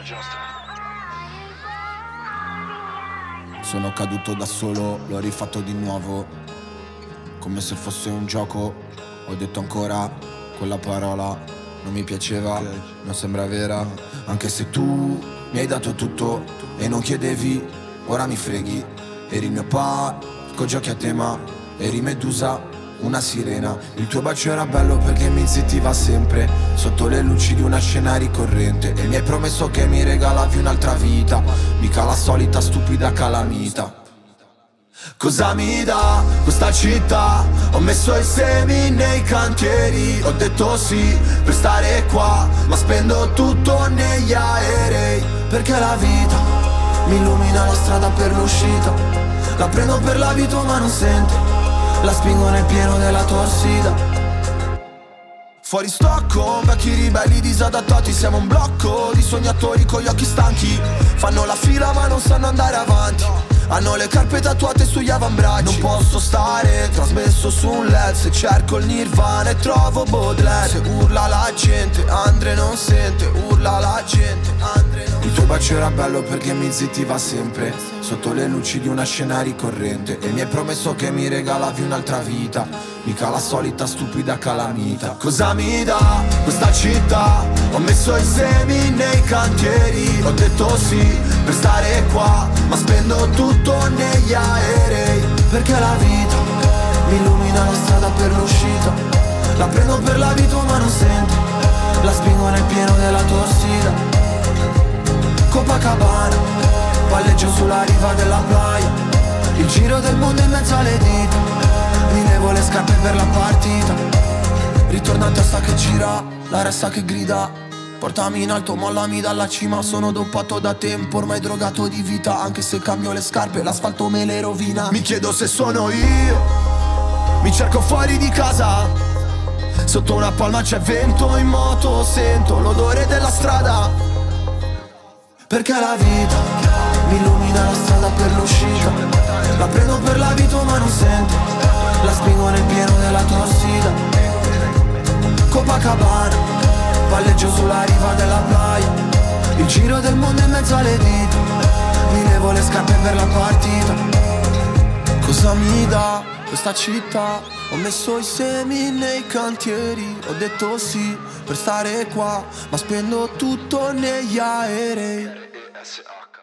Sono caduto da solo, l'ho rifatto di nuovo, come se fosse un gioco. Ho detto ancora quella parola, non mi piaceva, non sembra vera. Anche se tu mi hai dato tutto e non chiedevi, ora mi freghi. Eri il mio parco giochi a tema, eri Medusa, una sirena. Il tuo bacio era bello perché mi zittiva sempre, sotto le luci di una scena ricorrente. E mi hai promesso che mi regalavi un'altra vita, mica la solita stupida calamita. Cosa mi dà questa città? Ho messo i semi nei cantieri, ho detto sì per stare qua, ma spendo tutto negli aerei. Perché la vita mi illumina la strada per l'uscita, la prendo per l'abito ma non sente, la spingo nel pieno della torsida. Fuori Stockholm, vecchi ribelli disadattati, siamo un blocco di sognatori con gli occhi stanchi. Fanno la fila ma non sanno andare avanti, hanno le carpe tatuate sugli avambracci. Non posso stare trasmesso su un LED, se cerco il Nirvana e trovo Baudelaire. Se urla la gente, Andre non sente, urla la gente, Andre non. Il tuo bacio era bello perché mi zittiva sempre, sotto le luci di una scena ricorrente. E mi hai promesso che mi regalavi un'altra vita, mica la solita stupida calamita. Cosa mi dà questa città? Ho messo i semi nei cantieri, ho detto sì per stare qua, ma spendo tutto negli aerei. Perché la vita mi illumina la strada per l'uscita, la prendo per l'abito ma non sento, la spingo nel pieno della torsida. Copacabana, palleggio sulla riva della playa, il giro del mondo in mezzo alle dita, mi levo le scarpe per la partita. Ritorno a testa che gira, la ressa che grida, portami in alto, mollami dalla cima. Sono dopato da tempo, ormai drogato di vita, anche se cambio le scarpe l'asfalto me le rovina. Mi chiedo se sono io, mi cerco fuori di casa, sotto una palma c'è vento, in moto sento l'odore della strada. Perché la vita mi illumina la strada per l'uscita, la prendo per l'abito ma non sento, la spingo nel pieno della torsida. Copacabana, palleggio sulla riva della playa, il giro del mondo in mezzo alle dita, mi levo le scarpe per la partita. Cosa mi dà questa città? Ho messo i semi nei cantieri, ho detto sì per stare qua, ma spendo tutto negli aerei.